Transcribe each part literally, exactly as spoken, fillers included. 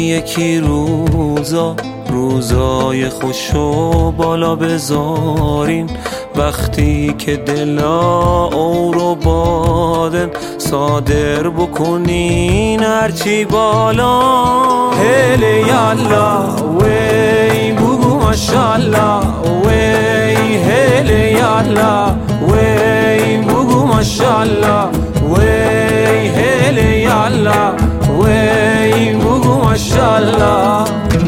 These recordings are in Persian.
یکی روزا روزای خوشو بالا بذارین، وقتی که دلا او رو بادن صادر بکنین هرچی بالا. هلی یالا وی بگو ماشالله وی، هلی یالا وی بگو ماشالله وی، هلی یالا وی بگو ماشالله.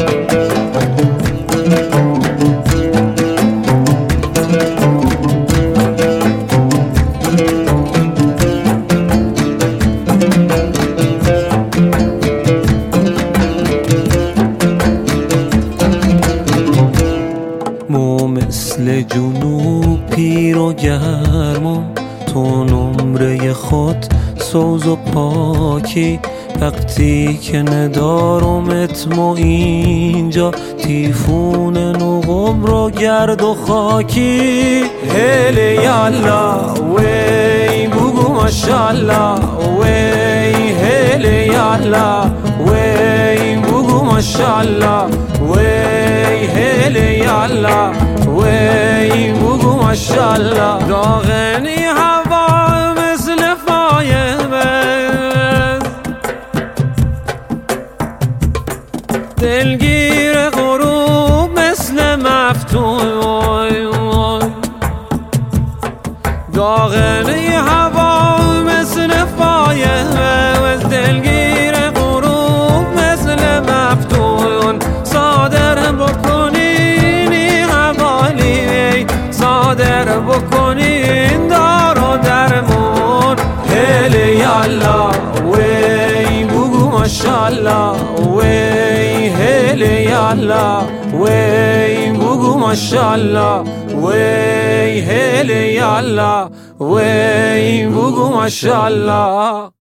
مو مثل جنوب پیر و گرما، تو نمره خود سوز و پاکی، وقتی که ندارمت مو اینجا تیفون نقم رو گرد و خاکی. هلی یالا وی بگو ماشالله وی، هلی یالا وی بگو ماشالله وی، هلی یالا وی بگو ماشالله. داغنی هوا مثل فایمه، دلگیر غروب مثل مفتون، داغنی هوا مثل فایمه، دلگیر غروب مثل مفتون. صادر بکنین حوالی، صادر بکنین دار و درمون. هلی یالا وی بگو ماشالله وی، هلی یالا وی بگو ماشالله وی، هلی یالا وی بگو ماشالله.